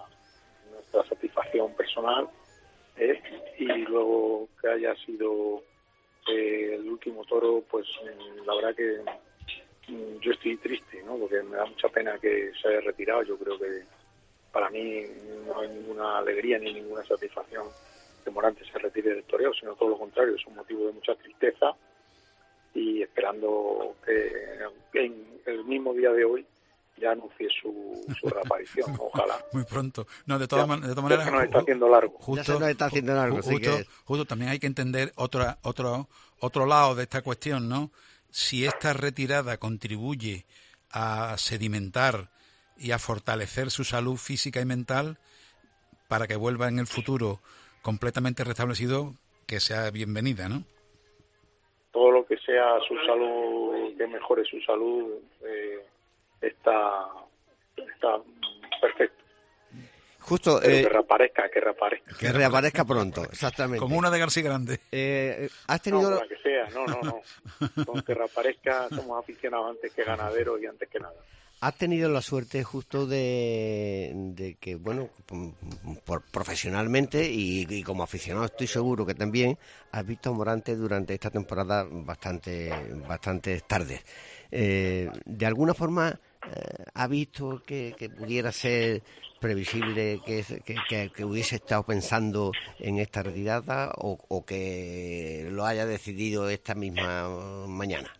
en nuestra satisfacción personal. ¿eh? Y luego que haya sido eh, el último toro, pues la verdad que mm, yo estoy triste, ¿no? Porque me da mucha pena que se haya retirado. Yo creo que para mí no hay ninguna alegría ni ninguna satisfacción que Morante se retire del toreo, sino todo lo contrario, es un motivo de mucha tristeza, y esperando que en el mismo día de hoy ya anuncie su, su reaparición, ojalá. Muy pronto. No, de todas, ya, man, de todas maneras... Se nos está haciendo largo. Justo, ya se nos está haciendo largo, justo, sí que es. Justo, también hay que entender otra, otro, otro lado de esta cuestión, ¿no? Si esta retirada contribuye a sedimentar y a fortalecer su salud física y mental para que vuelva en el futuro completamente restablecido, que sea bienvenida, ¿no? Todo lo que sea su salud, que mejore su salud, eh, está, está perfecto. Justo, Pero eh, que reaparezca, que reaparezca. Que reaparezca pronto, exactamente. Como una de García Grande. Eh, ¿Has tenido...? No, para que sea, no, no, no. Con que reaparezca, somos aficionados antes que ganaderos y antes que nada. ¿Has tenido la suerte justo de, de que, bueno, por, profesionalmente y, y como aficionado estoy seguro que también has visto a Morante durante esta temporada bastante, bastante tarde? Eh, ¿De alguna forma eh, has visto que, que pudiera ser previsible que, que, que, que hubiese estado pensando en esta retirada o, o que lo haya decidido esta misma mañana?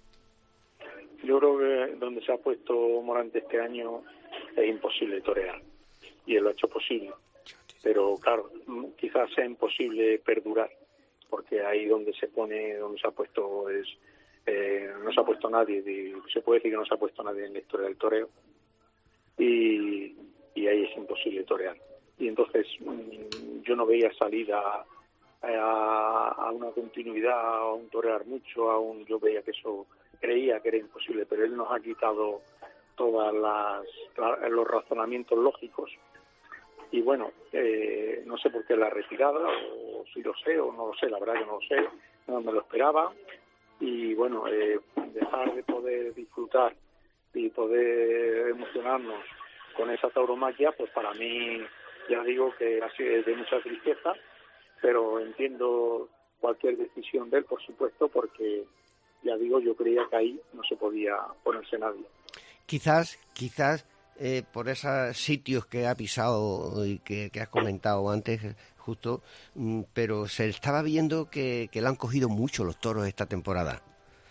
Yo creo que donde se ha puesto Morante este año es imposible torear y él lo ha hecho posible, pero claro, quizás sea imposible perdurar porque ahí donde se pone, donde se ha puesto es eh, no se ha puesto nadie, de, se puede decir que no se ha puesto nadie en la historia del toreo y, y ahí es imposible torear y entonces yo no veía salida a, a una continuidad, a un torear mucho, a un, yo veía que eso creía que era imposible, pero él nos ha quitado todas las los razonamientos lógicos y bueno, eh, no sé por qué la retirada o si lo sé o no lo sé, la verdad que no lo sé, no me lo esperaba y bueno, eh, dejar de poder disfrutar y poder emocionarnos con esa tauromaquia, pues para mí ya digo que ha sido de mucha tristeza, pero entiendo cualquier decisión de él, por supuesto, porque ya digo, yo creía que ahí no se podía ponerse nadie. Quizás, quizás eh, por esos sitios que ha pisado y que, que has comentado antes, justo, mm, pero se estaba viendo que, que le han cogido mucho los toros esta temporada.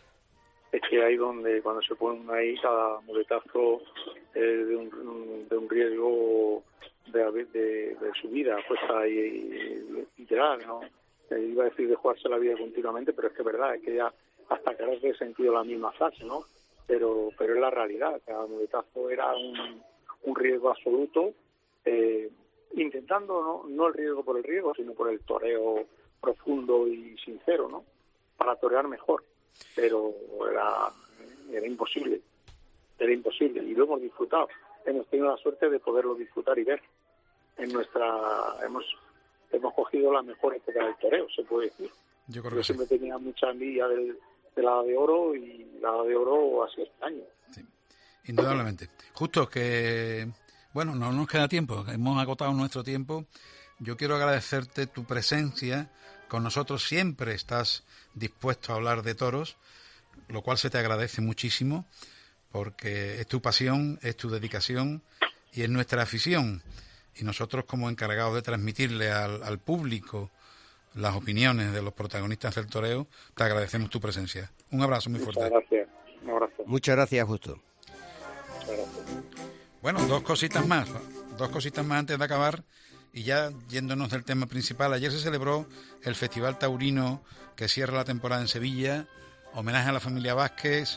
Es que ahí donde, cuando se ponen ahí, cada muletazo eh, de, un, de un riesgo de, de, de su vida, pues ahí literal, ¿no? Eh, iba a decir de jugarse la vida continuamente, pero es que es verdad, es que ya hasta que he sentido la misma frase, ¿no? Pero pero es la realidad, cada muletazo era un, un riesgo absoluto, eh, intentando no, no el riesgo por el riesgo, sino por el toreo profundo y sincero, ¿no? Para torear mejor, pero era, era imposible, era imposible, y lo hemos disfrutado, hemos tenido la suerte de poderlo disfrutar y ver. En nuestra, hemos, hemos cogido la mejor época del toreo, se puede decir. Yo creo Yo que siempre sí. tenía mucha envidia del de la de oro y la de oro hace este año. Sí, indudablemente. Justo que, bueno, no nos queda tiempo, hemos agotado nuestro tiempo. Yo quiero agradecerte tu presencia con nosotros, siempre estás dispuesto a hablar de toros, lo cual se te agradece muchísimo, porque es tu pasión, es tu dedicación y es nuestra afición. Y nosotros, como encargados de transmitirle al, al público las opiniones de los protagonistas del toreo, te agradecemos tu presencia. Un abrazo muy Muchas fuerte. gracias. Un abrazo. Muchas gracias, Justo. Muchas gracias. Bueno, dos cositas más, dos cositas más antes de acabar y ya yéndonos del tema principal. Ayer se celebró el Festival Taurino que cierra la temporada en Sevilla, homenaje a la familia Vázquez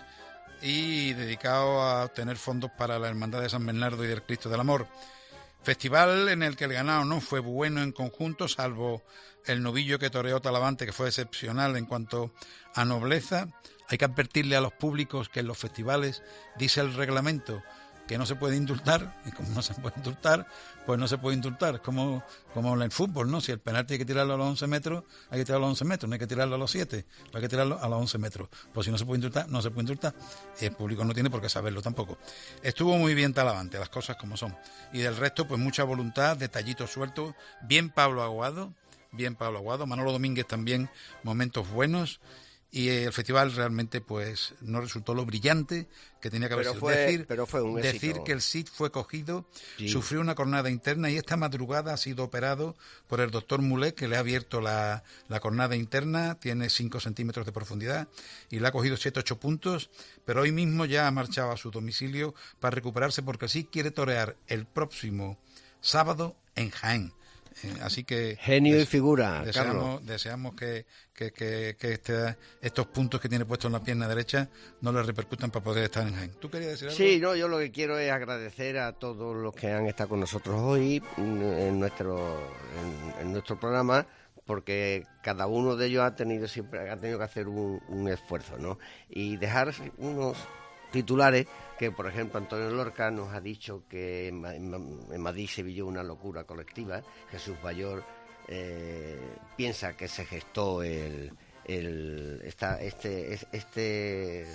y dedicado a obtener fondos para la Hermandad de San Bernardo y del Cristo del Amor. Festival en el que el ganado no fue bueno en conjunto, salvo el novillo que toreó Talavante, que fue excepcional en cuanto a nobleza. Hay que advertirle a los públicos que en los festivales dice el reglamento que no se puede indultar, y como no se puede indultar, pues no se puede indultar, como, como en el fútbol, ¿no? Si el penalti hay que tirarlo a los once metros, hay que tirarlo a los once metros, no hay que tirarlo a los siete, hay que tirarlo a los once metros. Pues si no se puede indultar, no se puede indultar, y el público no tiene por qué saberlo tampoco. Estuvo muy bien Talavante, las cosas como son. Y del resto, pues mucha voluntad, detallitos sueltos, bien Pablo Aguado, bien Pablo Aguado, Manolo Domínguez también, momentos buenos, y el festival realmente pues no resultó lo brillante que tenía que haber pero sido. Fue, decir, pero fue un decir éxito. que el Cid fue cogido, sí. sufrió una cornada interna y esta madrugada ha sido operado por el doctor Mulet, que le ha abierto la, la cornada interna, tiene cinco centímetros de profundidad y le ha cogido siete ocho puntos, pero hoy mismo ya ha marchado a su domicilio para recuperarse, porque el Cid quiere torear el próximo sábado en Jaén. Eh, así que genio y figura, deseamos, Carlos. deseamos que, que, que, que este, estos puntos que tiene puestos en la pierna derecha no le repercutan para poder estar en Jaén. ¿Tú querías decir algo? Sí, no, yo lo que quiero es agradecer a todos los que han estado con nosotros hoy en nuestro en, en nuestro programa, porque cada uno de ellos ha tenido siempre ha tenido que hacer un, un esfuerzo, ¿no? Y dejar unos titulares que, por ejemplo, Antonio Lorca nos ha dicho que en, en, en Madrid se vivió una locura colectiva. Jesús Bayor eh, piensa que se gestó el, el esta, este este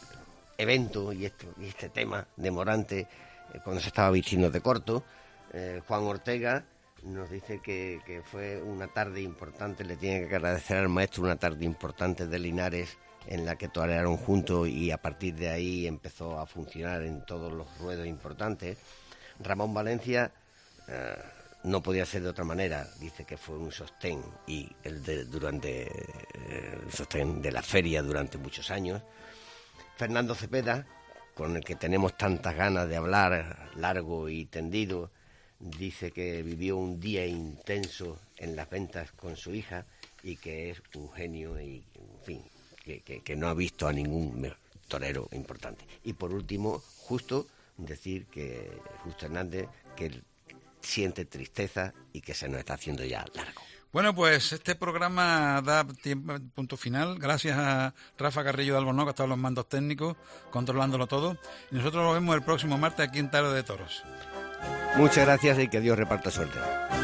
evento y, esto, y este tema de Morante eh, cuando se estaba vistiendo de corto. eh, Juan Ortega nos dice que, que fue una tarde importante, le tiene que agradecer al maestro una tarde importante de Linares, en la que torearon juntos y a partir de ahí empezó a funcionar en todos los ruedos importantes. Ramón Valencia eh, no podía ser de otra manera, dice que fue un sostén y el de, durante eh, el sostén de la feria durante muchos años. Fernando Cepeda, con el que tenemos tantas ganas de hablar largo y tendido, dice que vivió un día intenso en las ventas con su hija y que es un genio y, en fin, Que, que, que no ha visto a ningún torero importante. Y por último, justo decir que Justo Hernández que siente tristeza y que se nos está haciendo ya largo. Bueno, pues este programa da tiempo, punto final. Gracias a Rafa Carrillo de Albornoz, que ha estado en los mandos técnicos, controlándolo todo. Y nosotros nos vemos el próximo martes aquí en Tarde de Toros. Muchas gracias y que Dios reparta suerte.